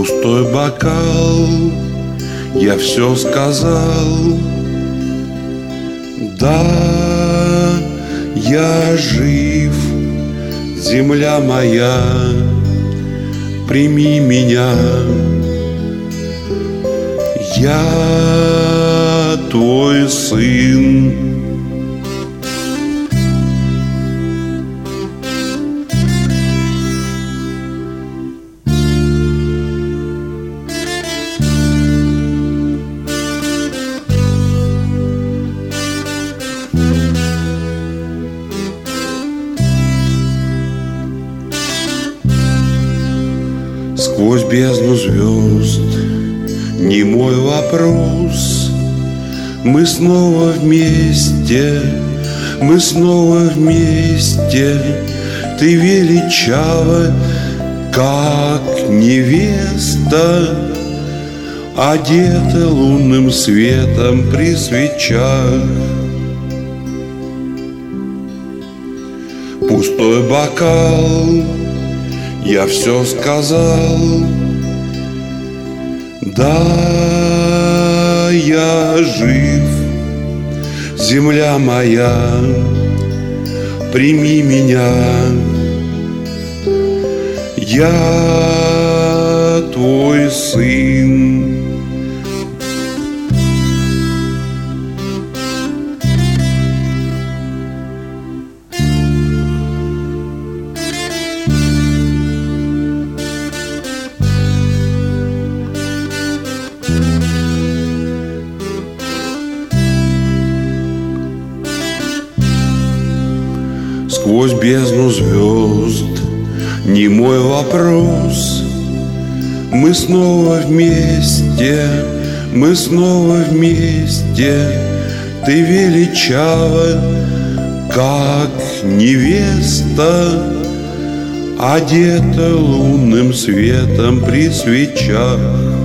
Пустой бокал, я все сказал. Да, я жив, земля моя, прими меня. Я твой сын. Сквозь бездну звезд немой вопрос. Мы снова вместе, мы снова вместе. Ты величава, как невеста, одета лунным светом при свечах. Пустой бокал, я все сказал. Да, я жив, земля моя, прими меня. Я твой сын. Сквозь бездну звезд немой вопрос. Мы снова вместе, мы снова вместе. Ты величава, как невеста, одета лунным светом при свечах.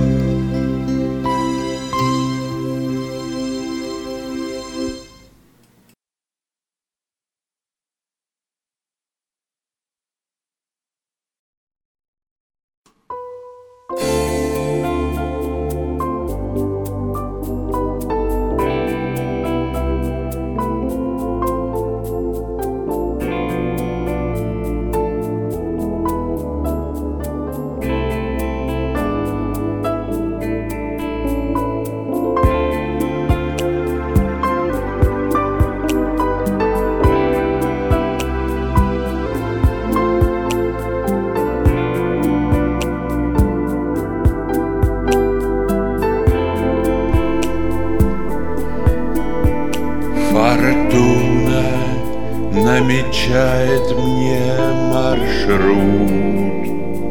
Фортуна намечает мне маршрут,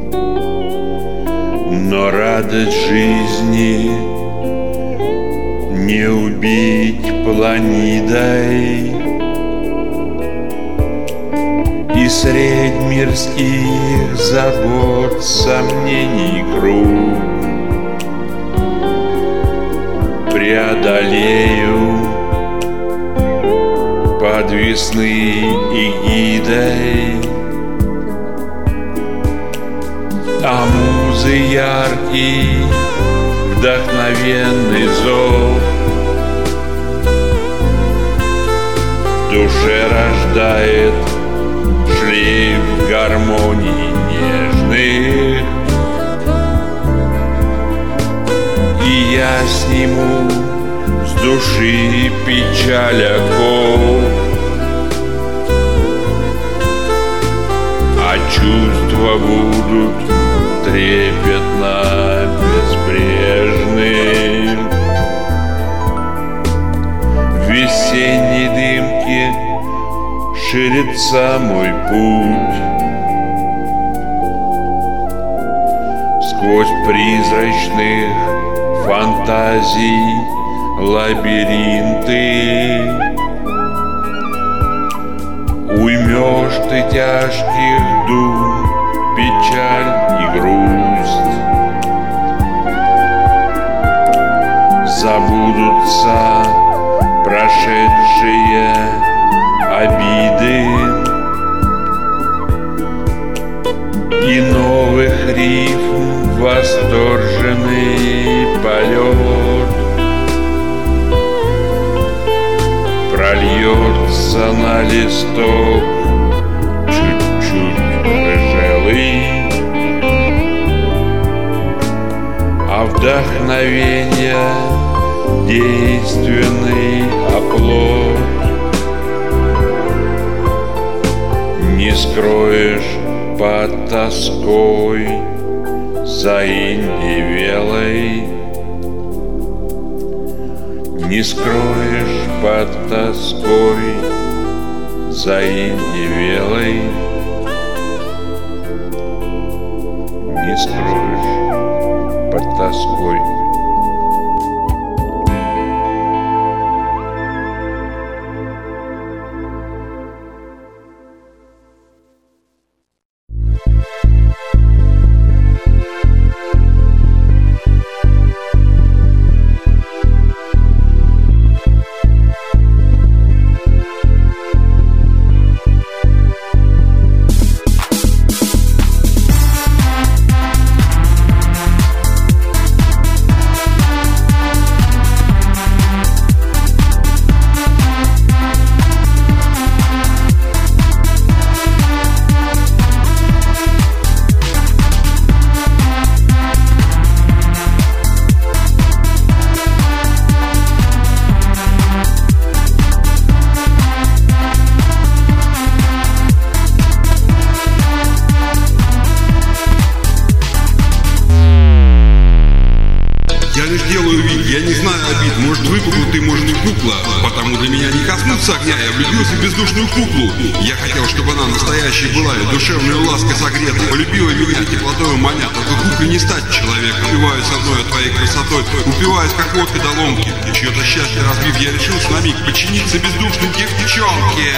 но радость жизни не убить планидой. И средь мирских забот, сомнений круг преодолею подвесной эгидой. А музы яркий, вдохновенный зов в душе рождает шлейф гармонии нежных. И я сниму с души печаль оков, а чувства будут трепетно безбрежны. В весенней дымке ширится мой путь сквозь призрачных фантазий лабиринты. Уймешь ты тяжких дум, печаль и грусть, забудутся прошедшие обиды, и новых рифм восторженный полет прольется на листок чуть-чуть рыжелый, а вдохновение действенный оплот. Не скроешь под тоской заиндевелой, не скроешь под тоской заиндевелой, не скроешь под тоской. Я лишь делаю вид, я не знаю обид. Может, выпукла ты, может, кукла. Потому для меня не коснуться огня. Я влюбился в бездушную куклу. Я хотел, чтобы она настоящей была и душевной лаской согрета. Полюбила меня теплотою маня. Только кукле не стать человеком. Упиваюсь одной от твоей красотой. Упиваюсь, как водка до ломки. Чье-то счастье разбив, я решился на миг подчиниться бездушной девчонке.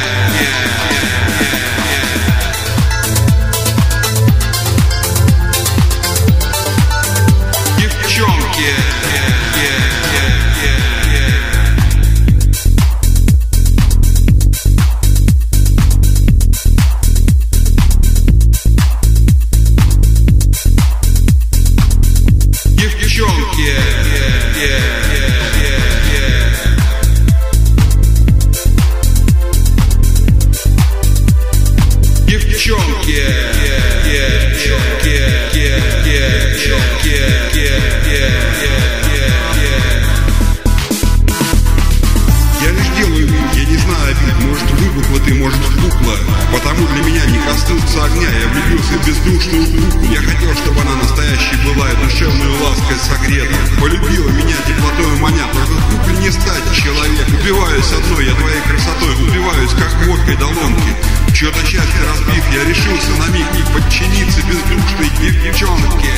Ты, может, кукла, потому для меня не коснуться огня. Я влюбился в бездушную куклу. Я хотел, чтобы она настоящей была и душевную лаской согрета. Полюбила меня теплотою маня. Только кукле не стать человек. Упиваюсь одной, я твоей красотой. Упиваюсь, как водкой до ломки. Чье-то счастье разбив, я решился на миг не подчиниться бездушной девчонке.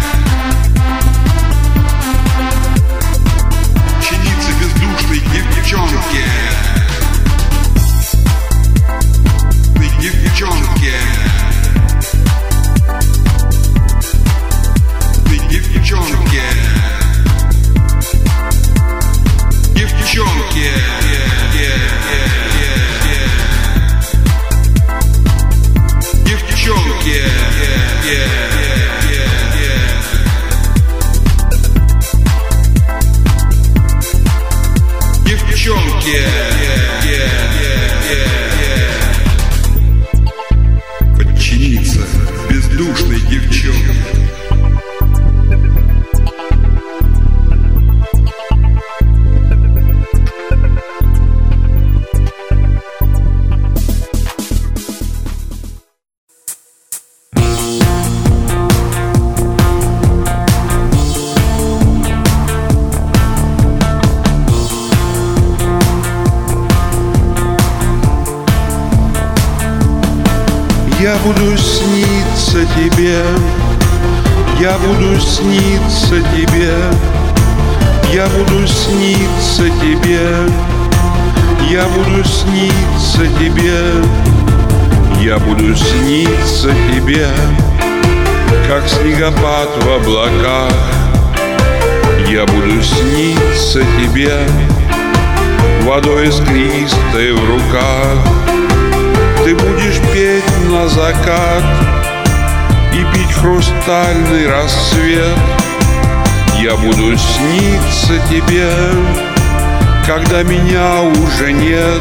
Подчиниться бездушной девчонке. Девчонки, ты девчонки, девчонки, девчонки, девчонки. Бездушной девчонке. Я буду сниться тебе, я буду сниться тебе, я буду сниться тебе, я буду сниться тебе, я буду сниться тебе, как снегопад в облаках. Я буду сниться тебе, водой искристой в руках. Ты будешь петь на закат и пить хрустальный рассвет. Я буду сниться тебе, когда меня уже нет.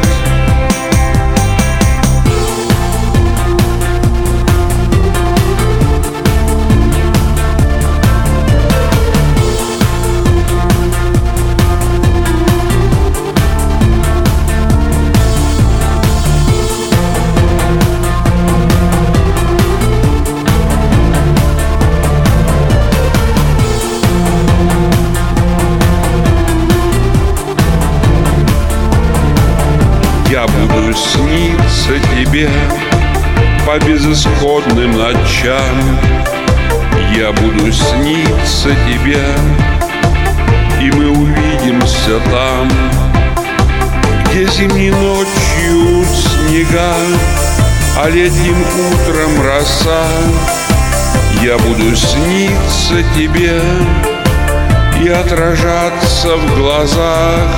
Я буду сниться тебе по безысходным ночам. Я буду сниться тебе, и мы увидимся там, где зимней ночью снега, а летним утром роса. Я буду сниться тебе и отражаться в глазах.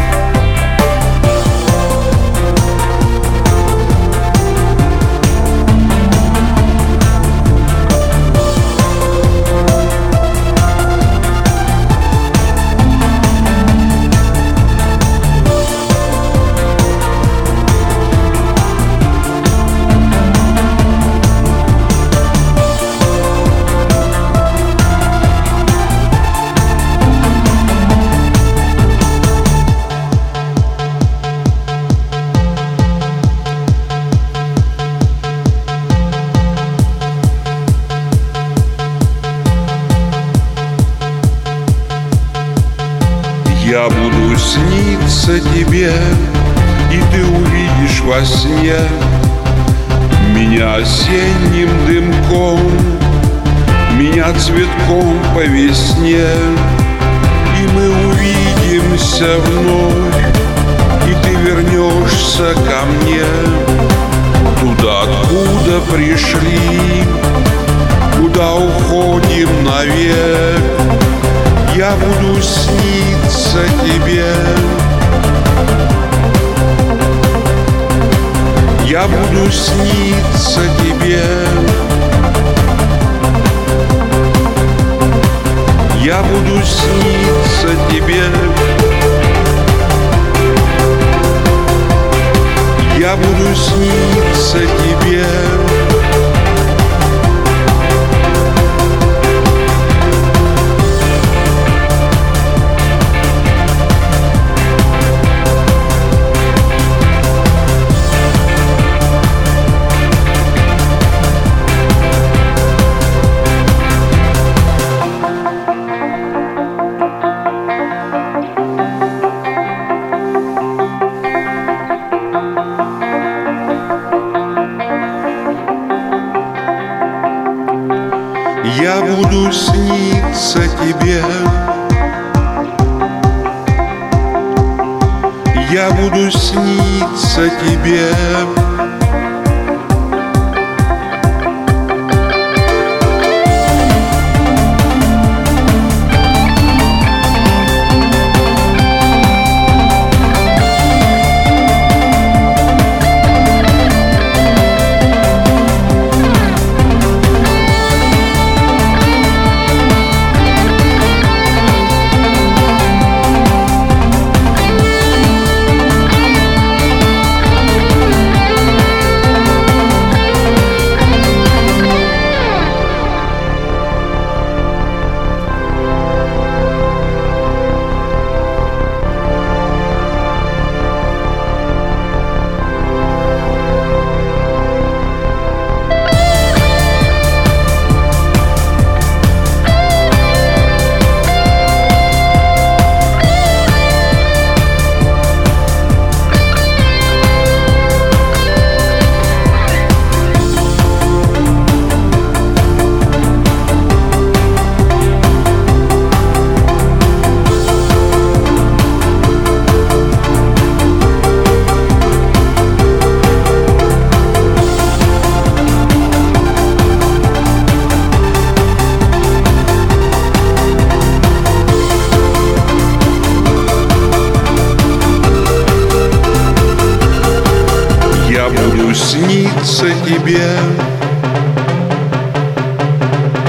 Я буду сниться тебе, и ты увидишь во сне меня осенним дымком, меня цветком по весне. И мы увидимся вновь, и ты вернешься ко мне, туда, откуда пришли, куда уходим навек. Я буду сниться тебе. Я буду сниться тебе. Я буду сниться тебе. Я буду сниться тебе. Я буду сниться тебе. Я буду сниться тебе. снится тебе.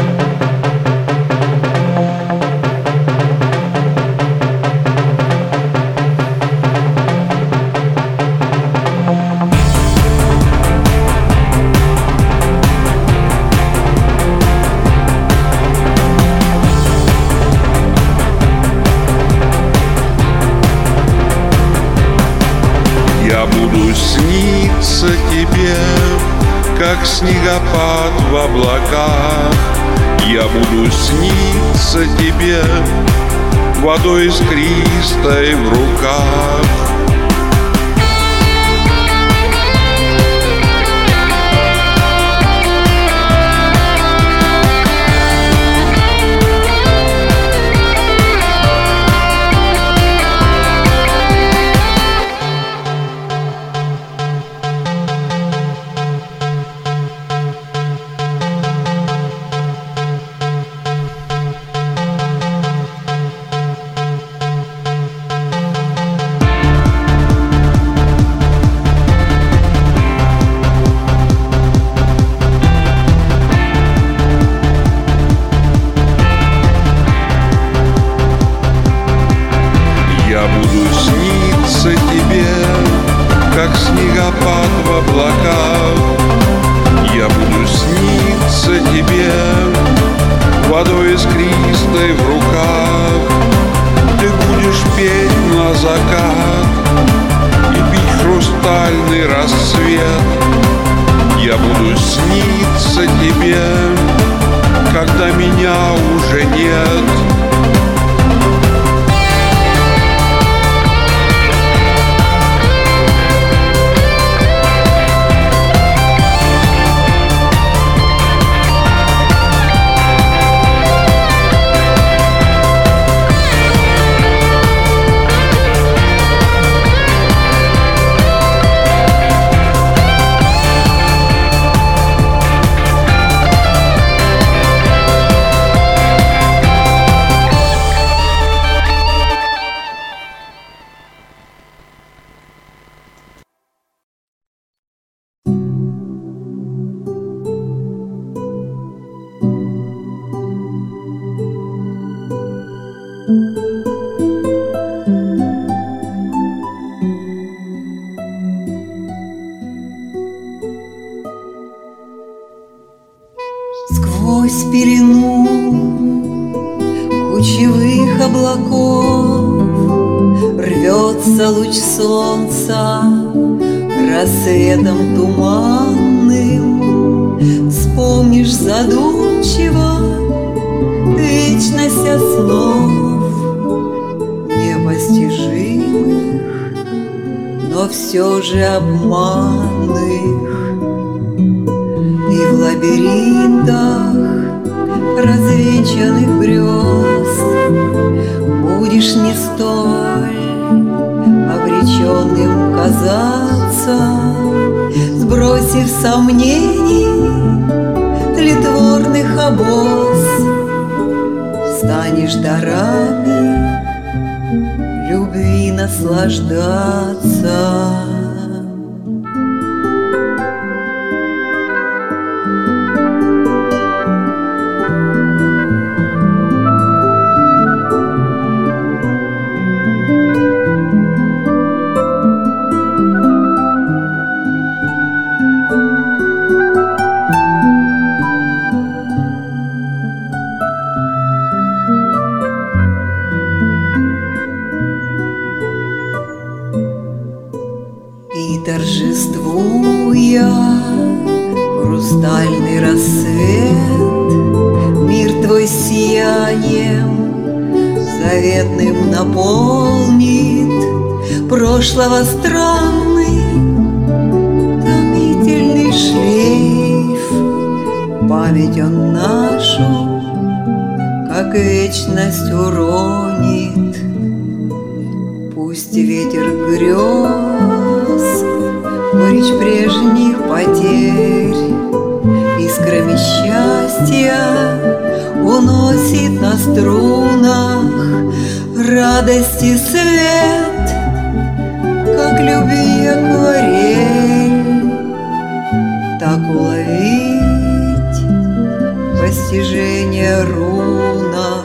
как снегопад в облаках. Я буду сниться тебе водой искристой в руках. Я буду сниться тебе, как снегопад в облаках. Я буду сниться тебе водой искристой в руках. Ты будешь петь на закат и пить хрустальный рассвет. Я буду сниться тебе, когда меня уже нет. Сквозь пелену кучевых облаков рвется луч солнца рассветом туманным. Вспомнишь задумчиво вечность основ непостижимых, но все же обманных. И в лабиринтах развенчанных грез будешь не столь обреченным казаться, сбросив сомнений тлетворных обоз, станешь дарами любви наслаждаться. И торжествуя хрустальный рассвет, мир твой сиянием заветным наполнит. Прошлого странный томительный шлейф, память он нашу, как вечность уронит. Пусть ветер грез, горечь прежних потерь, искрами счастья уносит на струнах радости свет, как любви акварель. Так уловить постижение рунах.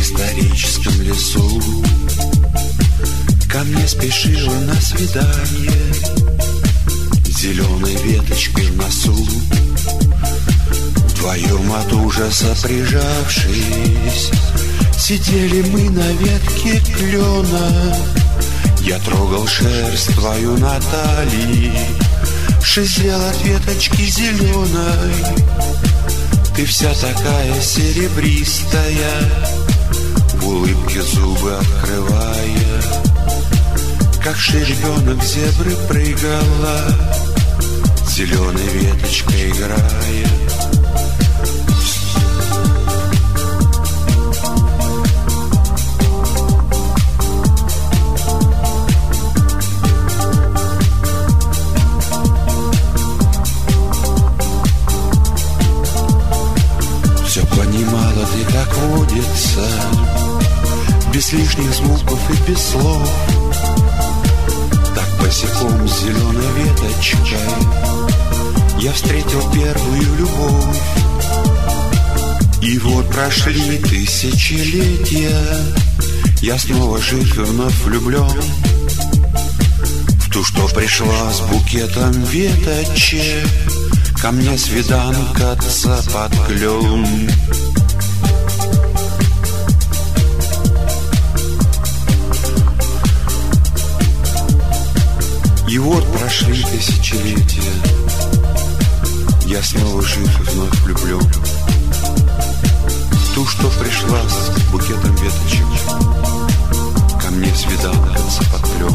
историческом лесу ко мне спешила на свидание, зеленой веточкой в носу. Вдвоем от ужаса прижавшись, сидели мы на ветке клена. Я трогал шерсть твою на талии, шизел от веточки зеленой. Ты вся такая серебристая, в улыбке зубы открывая, как жеребенок зебры прыгала, зеленой веточкой играя. Все понимала ты, как водится, без лишних звуков и без слов. Так босиком с зеленой веточкой я встретил первую любовь. И вот прошли тысячелетия, я снова жив и вновь влюблен в ту, что пришла с букетом веточек ко мне свиданкаться под клен. И вот прошли тысячелетия, я снова жив и вновь влюблен в ту, что пришла с букетом веточек ко мне свиданкаться под клен.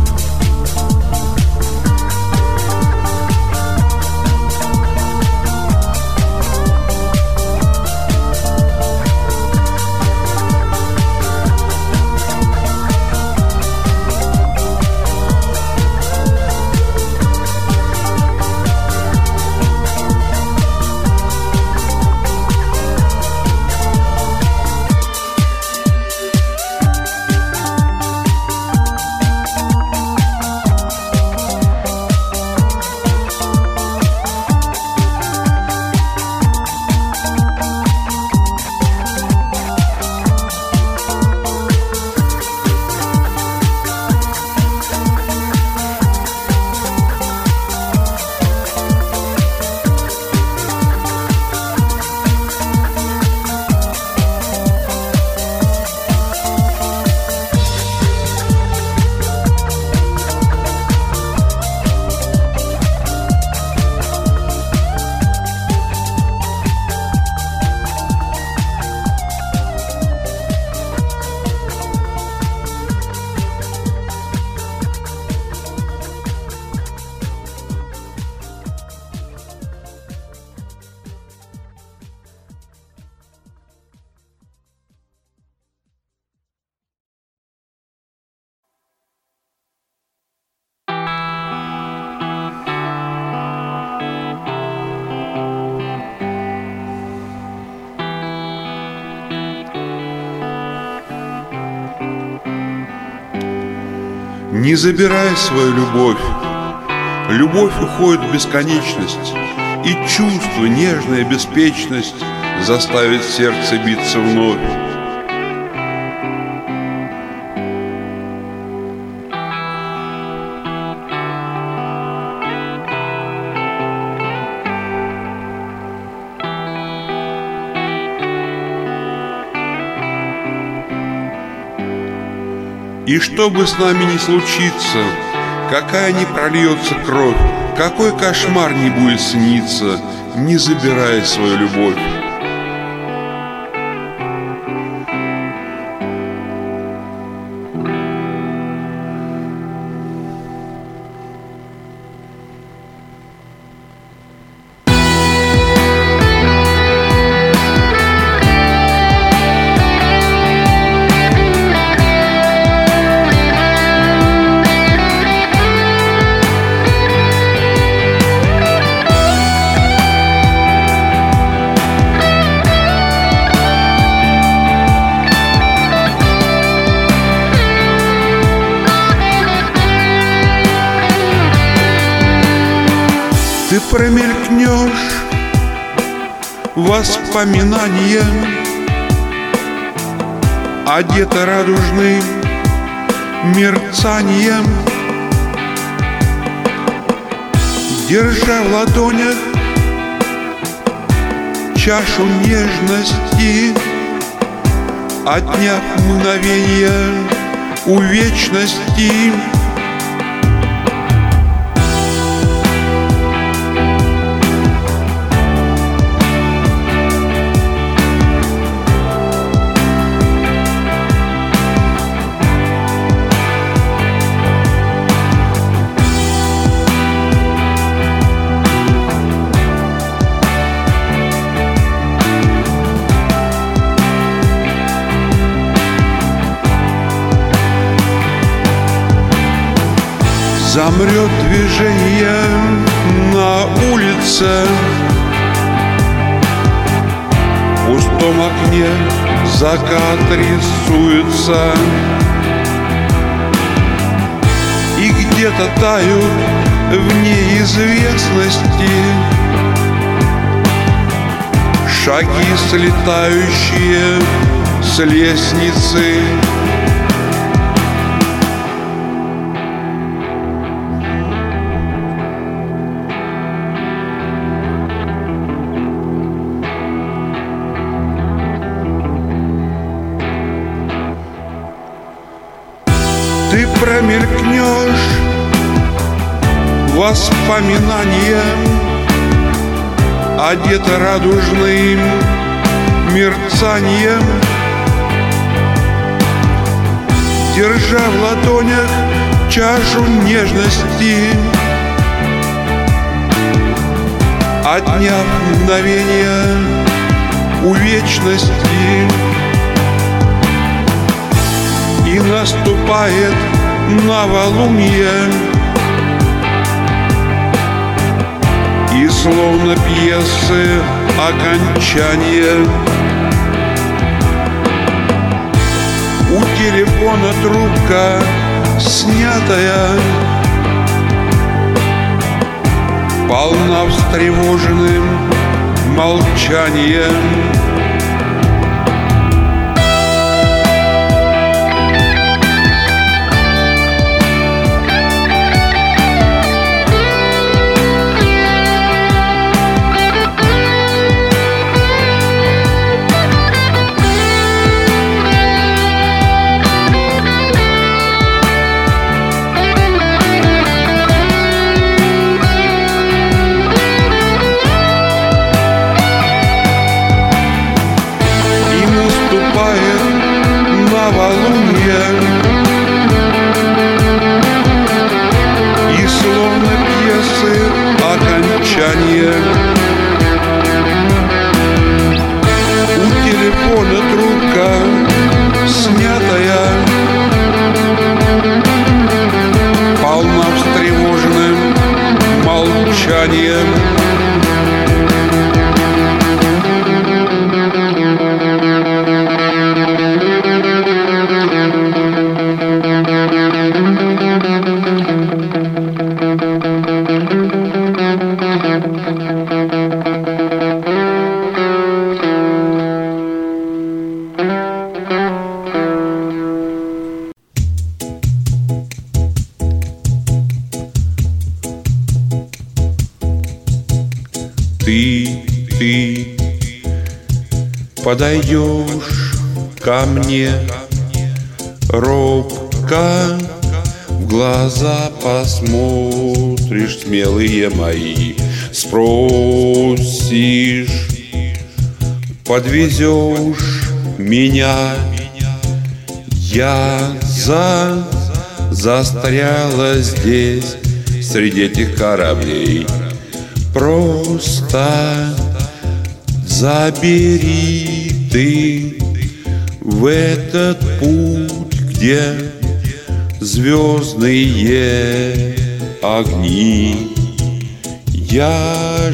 Не забирай свою любовь. Любовь уходит в бесконечность, и чувство, нежная беспечность заставит сердце биться вновь. И что бы с нами ни случится, какая ни прольется кровь, какой кошмар не будет сниться, не забирай свою любовь. Ты промелькнешь воспоминанием одета радужным мерцанием, держа в ладонях чашу нежности, отняв мгновенье у вечности. Замрет движение на улице, в пустом окне закат рисуется, и где-то тают в неизвестности шаги, слетающие с лестницы. Ты промелькнешь воспоминанием, одета радужным мерцанием, держа в ладонях чашу нежности, отняв мгновение у вечности. И наступает новолуние, и словно пьесы окончание, у телефона трубка снятая, полна встревоженным молчанием. Новолуние, и словно пьесы окончание, у телефона трубка снятая, полна встревоженным молчанием. Ты подойдешь ко мне робко, в глаза посмотришь смелые мои, спросишь, подвезешь меня. Я застряла здесь среди этих кораблей. Просто забери ты в этот путь, где звездные огни. Я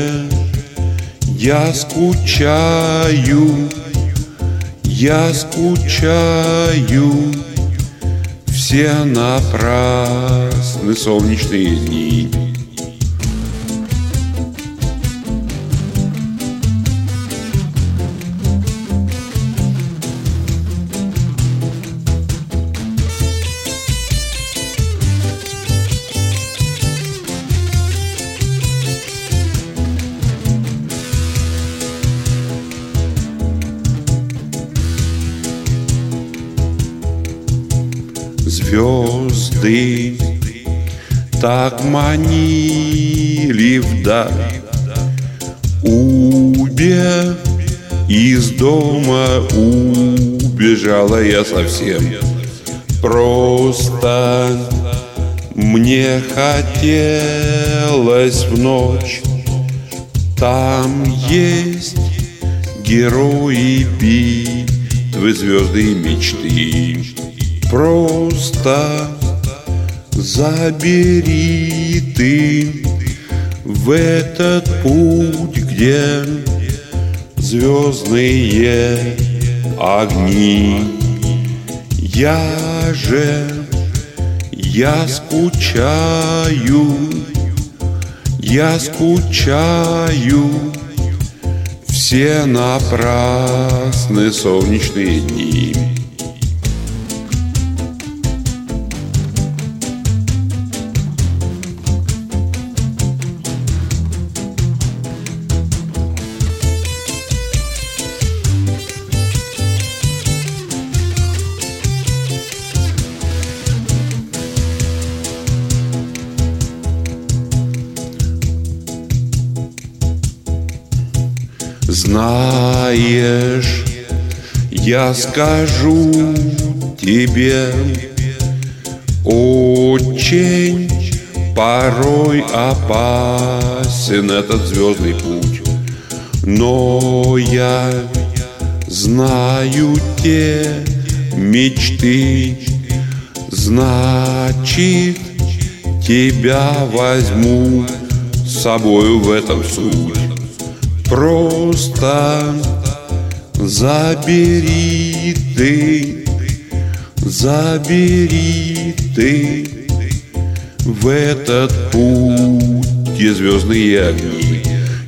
скучаю, все напрасны солнечные дни. звезды так манили вдаль. Из дома убежала я совсем. Просто мне хотелось в ночь. Там есть герои битвы, звезды и мечты. Просто забери ты в этот путь, где звездные огни. Я скучаю, все напрасны солнечные дни. Знаешь, я скажу тебе, очень порой опасен этот звездный путь. Но я знаю те мечты, значит, тебя возьму с собою в этом суть. Просто забери ты в этот путь, где звездные огни.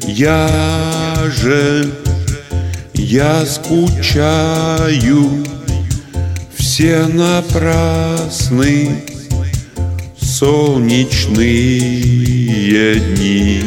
Я скучаю, все напрасны солнечные дни.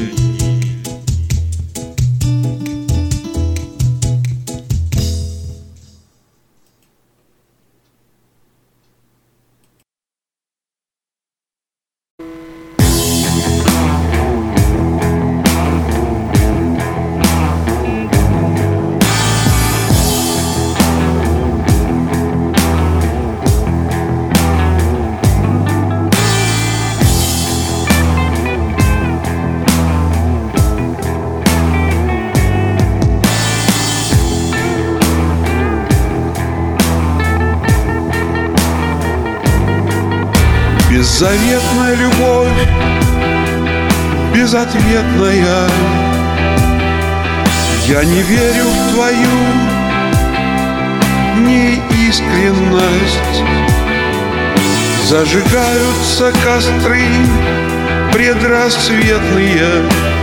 Беззаветная любовь, безответная. Я не верю в твою неискренность. Зажигаются костры предрассветные,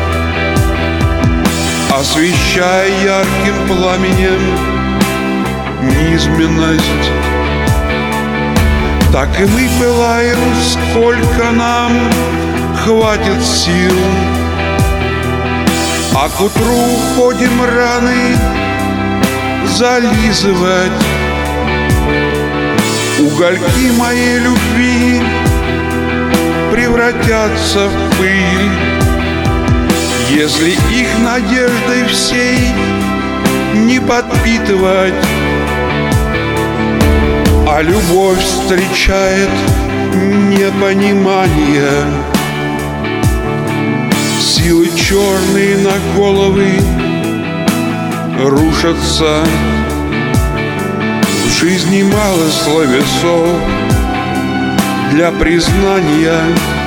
освещая ярким пламенем низменность. Так и мы пылаем, сколько нам хватит сил, а к утру уходим раны зализывать. Угольки моей любви превратятся в пыль, если их надеждой всей не подпитывать. А любовь встречает непонимание. Силы черные на головы рушатся. В жизни мало словесов для признания,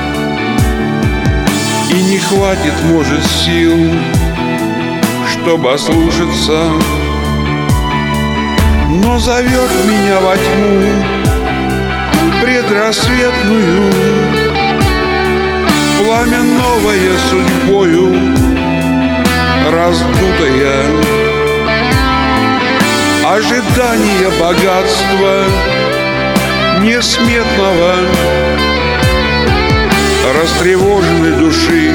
и не хватит, может, сил, чтобы ослушаться. Но зовет меня во тьму предрассветную, пламя новое судьбою раздутое, ожидание богатства несметного, растревоженной души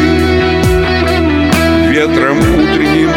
ветром утренним.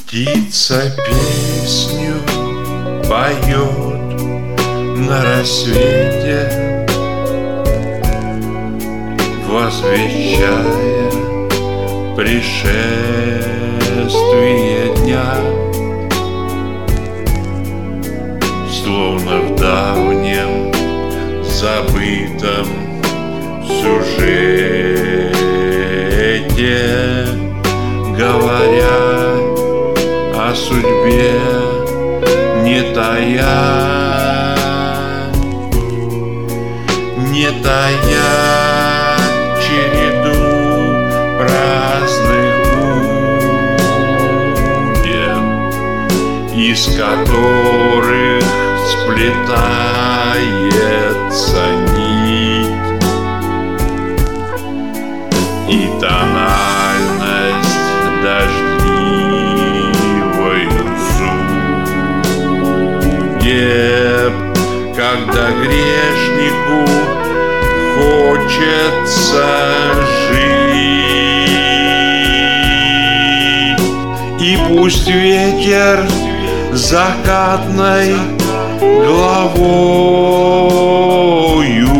Птица песню поет на рассвете, возвещая пришествие дня. Словно в давнем забытом сюжете, говоря о судьбе, не тая череду праздных буден, из которых сплетается нить, и тональность дождливою судеб, когда грешнику хочется жить. И пусть ветер закатной главою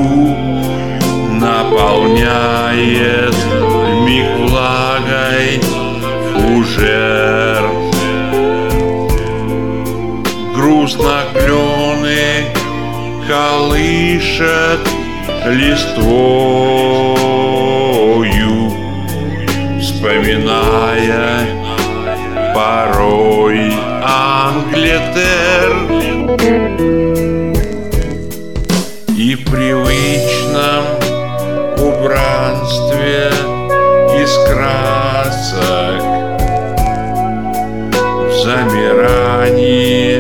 наполняет вмиг влагой фужер. Грустно клены колышет листвою, вспоминая порой Англетер. И в привычном убранстве из красок, в замирании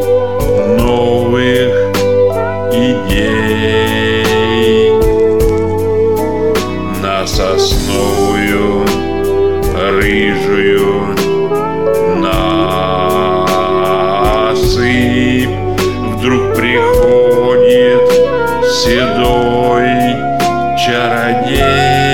новых идей, на сосновую рыжую насыпь вдруг приходит седой чародей.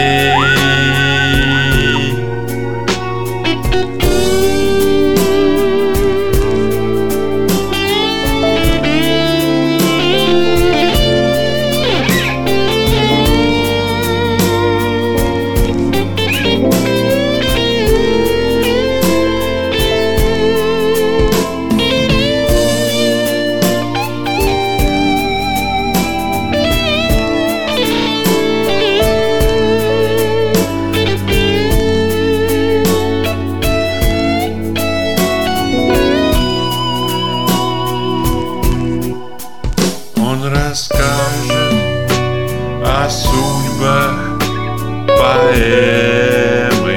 Расскажет о судьбах поэмы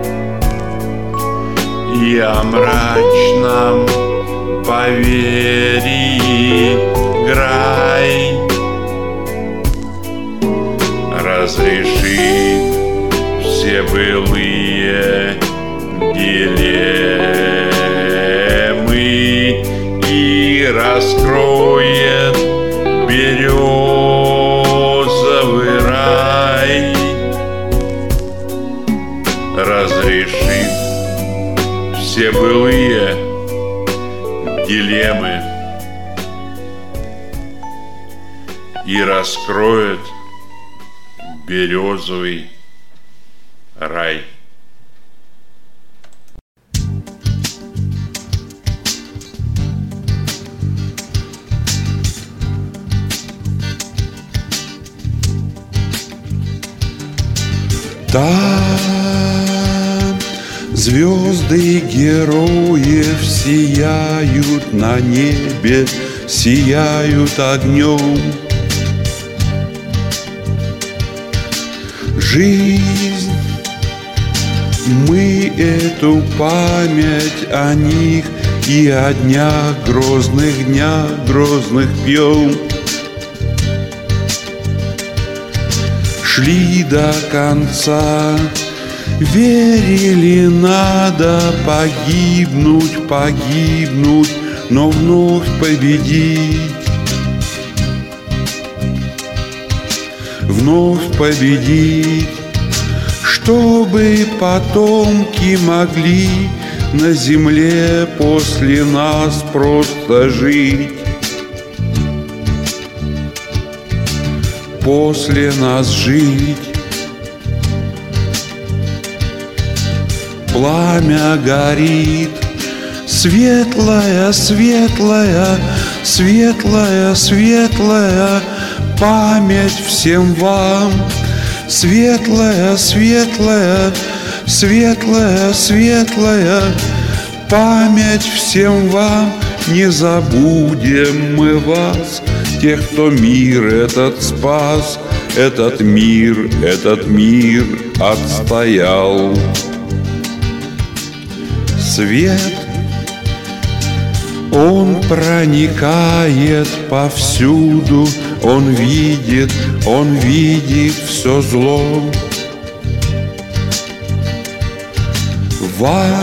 и о мрачном поверии Грай, разрешит все былые дилеммы и раскроет березовый рай, разрешит все былые дилеммы и раскроет березовый рай. Там звезды героев сияют на небе, сияют огнем. Жизнь, мы эту память о них и о днях грозных пьем. Шли до конца, верили, надо погибнуть, но вновь победить. Вновь победить, чтобы потомки могли на земле после нас просто жить. После нас жить. Пламя горит, светлая, светлая, светлая, светлая память всем вам. Светлая, светлая, светлая, светлая память всем вам. Не забудем мы вас, тех, кто мир этот спас, этот мир отстоял. Свет, он проникает повсюду, он видит все зло. Вам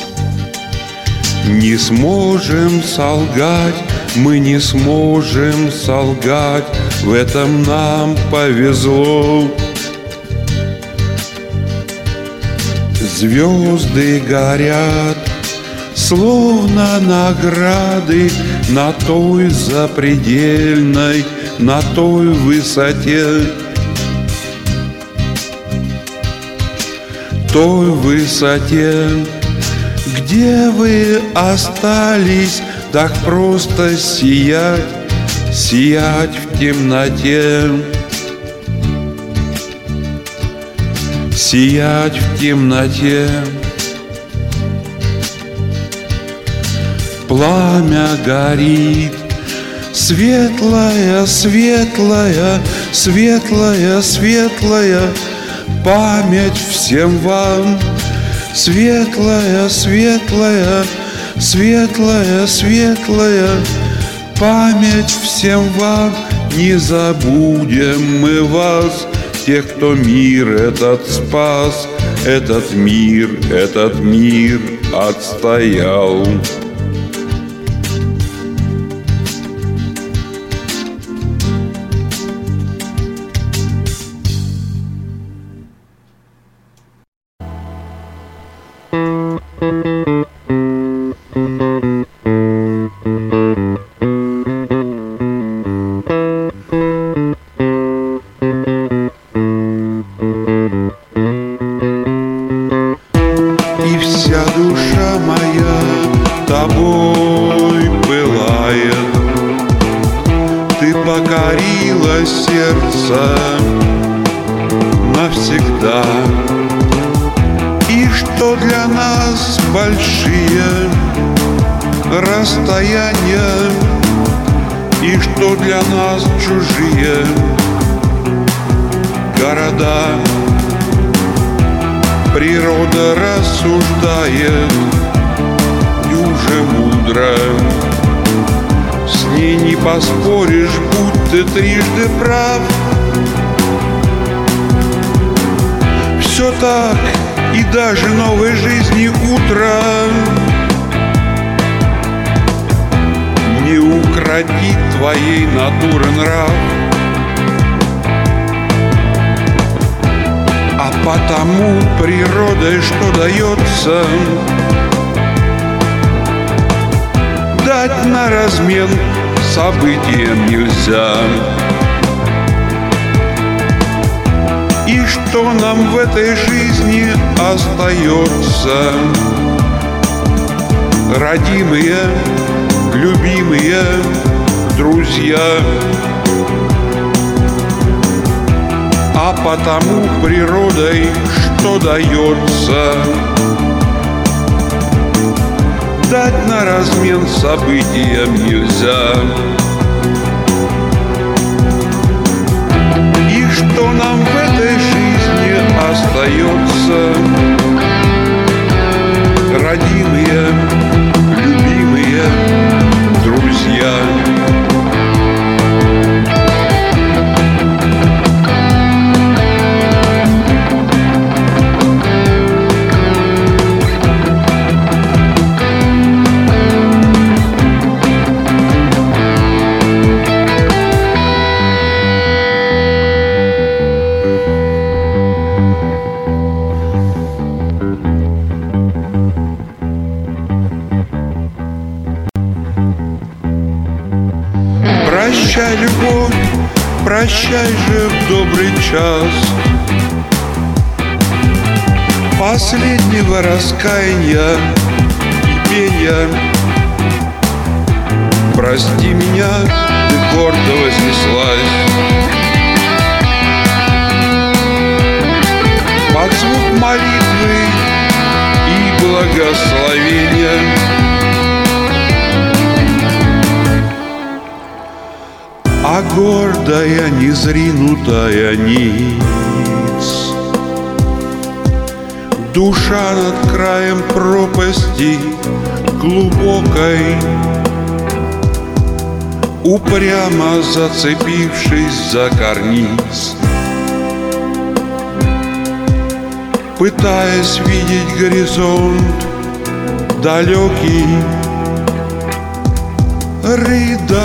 не сможем солгать, мы не сможем солгать, в этом нам повезло. Звезды горят, словно награды на той запредельной, на той высоте. Той высоте, где вы остались так просто сиять, сиять в темноте. Сиять в темноте. Пламя горит, светлая, светлая, светлая, светлая память всем вам. Светлая, светлая, светлая, светлая память всем вам. Не забудем мы вас, тех, кто мир этот спас, этот мир отстоял. Дать на размен событиям нельзя. И что нам в этой жизни остается? Родимые, любимые друзья. А потому природой что дается? Дать на размен событиям нельзя. И что нам в этой жизни остается? Родимые, любимые друзья. Прощай же в добрый час последнего раскаяния и пения. Прости меня, ты гордо вознеслась под звук молитвы и благословения. А гордая, незринутая ниц, душа над краем пропасти глубокой, упрямо зацепившись за карниз, пытаясь видеть горизонт далекий, рыдает.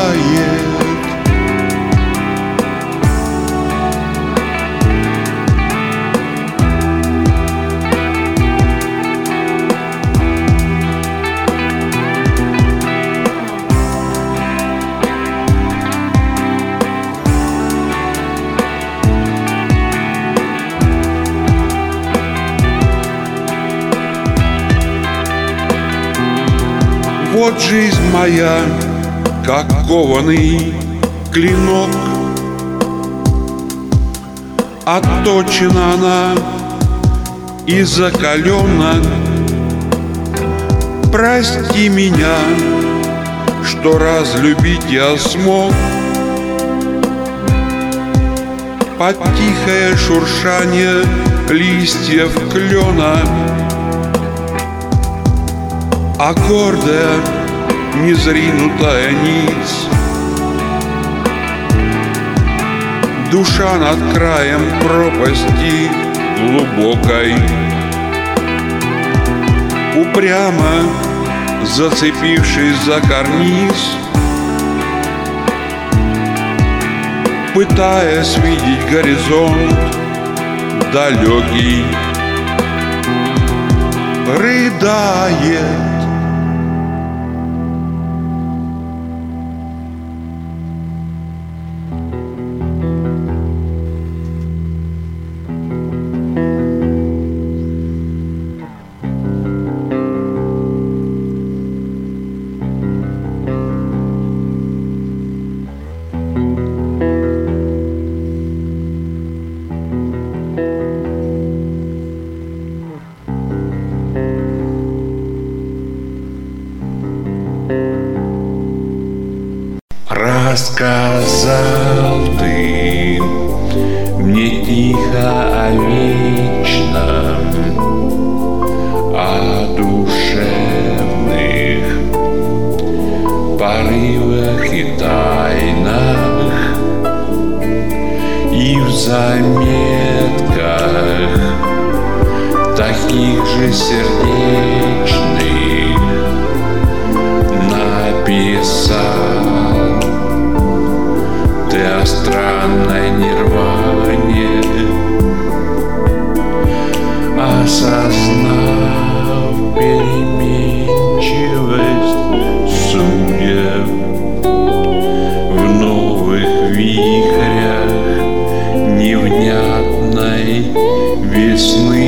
Вот жизнь моя, как кованый клинок, отточена она и закалена. Прости меня, что разлюбить я смог под тихое шуршание листьев клена. А гордая, незринутая ниц, душа над краем пропасти глубокой, упрямо зацепившись за карниз, пытаясь видеть горизонт далекий, рыдает. Рассказал ты мне тихо о вечном, о душевных порывах и тайнах, и в заметках таких же сердечных написал ты о странной нирване, осознав переменчивость судеб в новых вихрях невнятной весны,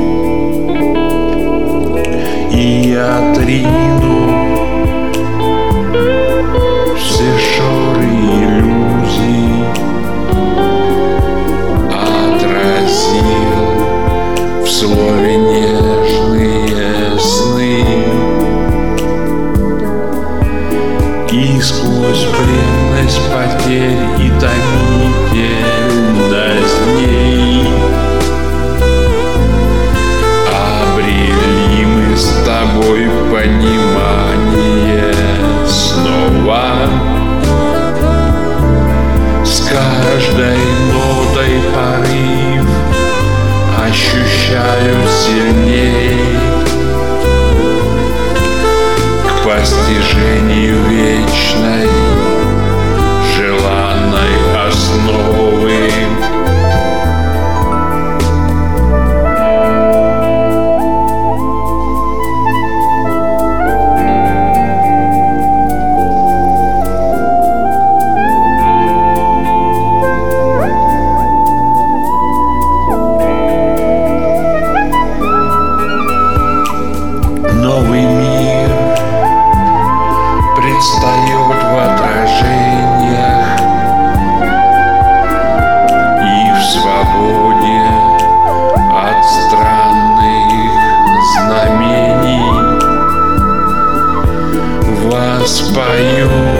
и отрину все шоры иллюзий, отразил в слове нежные сны, и сквозь бренность потерь и томительность дней обрели мы с тобой понимание снова. С каждой нотой порыв ощущаю сильней к постижению вечной желанной основы. спою.